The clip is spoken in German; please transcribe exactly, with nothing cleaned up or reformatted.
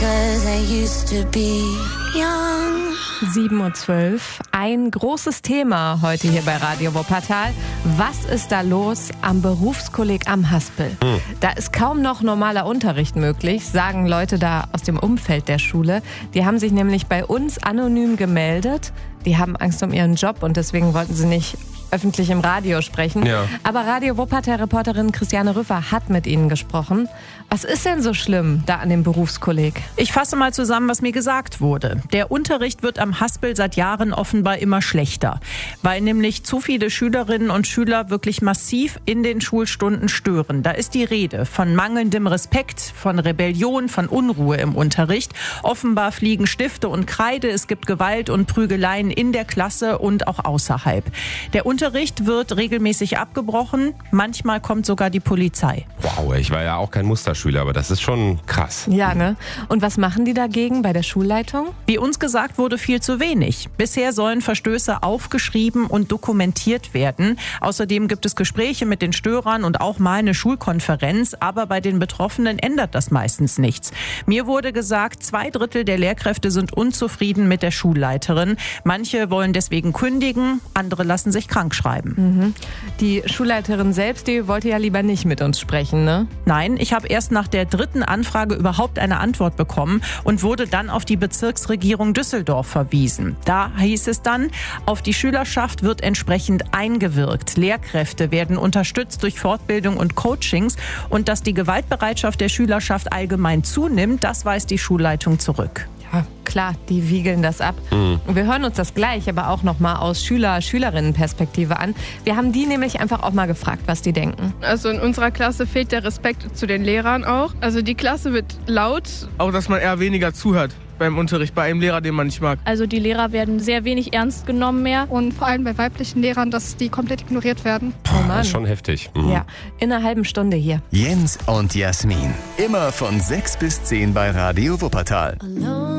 'cause I used to be young. sieben Uhr zwölf. Ein großes Thema heute hier bei Radio Wuppertal. Was ist da los am Berufskolleg am Haspel? Hm. Da ist kaum noch normaler Unterricht möglich, sagen Leute da aus dem Umfeld der Schule. Die haben sich nämlich bei uns anonym gemeldet. Die haben Angst um ihren Job und deswegen wollten sie nicht öffentlich im Radio sprechen. Ja. Aber Radio Wuppertal-Reporterin Christiane Rüffer hat mit ihnen gesprochen. Was ist denn so schlimm da an dem Berufskolleg? Ich fasse mal zusammen, was mir gesagt wurde. Der Unterricht wird am Haspel seit Jahren offenbar immer schlechter, weil nämlich zu viele Schülerinnen und Schüler wirklich massiv in den Schulstunden stören. Da ist die Rede von mangelndem Respekt, von Rebellion, von Unruhe im Unterricht. Offenbar fliegen Stifte und Kreide, es gibt Gewalt und Prügeleien in der Klasse und auch außerhalb. Der Unterricht wird regelmäßig abgebrochen, manchmal kommt sogar die Polizei. Wow, ich war ja auch kein Musterschüler, aber das ist schon krass. Ja, ne? Und was machen die dagegen bei der Schulleitung? Wie uns gesagt wurde, viel zu wenig. Bisher sollen Verstöße aufgeschrieben und dokumentiert werden. Außerdem gibt es Gespräche mit den Störern und auch mal eine Schulkonferenz, aber bei den Betroffenen ändert das meistens nichts. Mir wurde gesagt, zwei Drittel der Lehrkräfte sind unzufrieden mit der Schulleiterin. Manche wollen deswegen kündigen, andere lassen sich krank schreiben. Mhm. Die Schulleiterin selbst, die wollte ja lieber nicht mit uns sprechen, ne? Nein, ich habe erst nach der dritten Anfrage überhaupt eine Antwort bekommen und wurde dann auf die Bezirksregierung Düsseldorf verwiesen. Da hieß es dann, auf die Schülerschaft wird entsprechend eingewirkt. Lehrkräfte werden unterstützt durch Fortbildung und Coachings und dass die Gewaltbereitschaft der Schülerschaft allgemein zunimmt, das weist die Schulleitung zurück. Ja, klar, die wiegeln das ab. Mhm. Wir hören uns das gleich aber auch nochmal aus Schüler-Schülerinnen-Perspektive an. Wir haben die nämlich einfach auch mal gefragt, was die denken. Also in unserer Klasse fehlt der Respekt zu den Lehrern auch. Also die Klasse wird laut. Auch, dass man eher weniger zuhört beim Unterricht, bei einem Lehrer, den man nicht mag. Also die Lehrer werden sehr wenig ernst genommen mehr. Und vor allem bei weiblichen Lehrern, dass die komplett ignoriert werden. Oh, das ist schon heftig. Mhm. Ja, in einer halben Stunde hier. Jens und Jasmin. Immer von sechs bis zehn bei Radio Wuppertal. Alone.